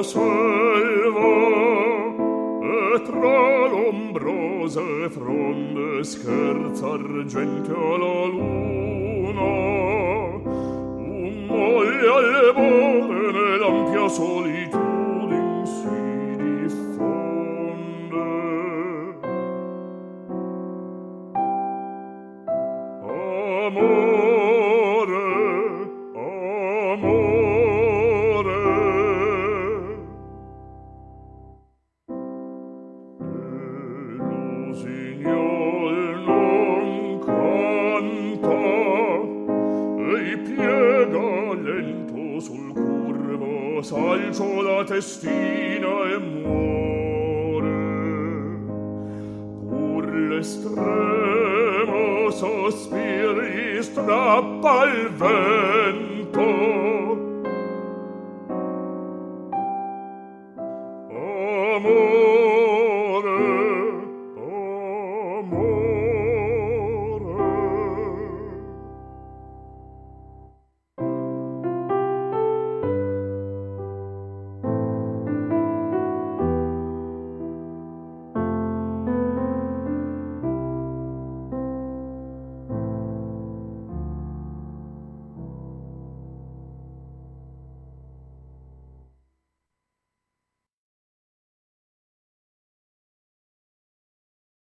selva e tra l'ombrose fronde scherza argente alla luna, un molle alle bore nell'ampia solitudin si diffonde. Amore, amore, l'usignol non canta e piega lento sul curvo salcio la testina e muore. Pur l'estremo sospiri strappa il vento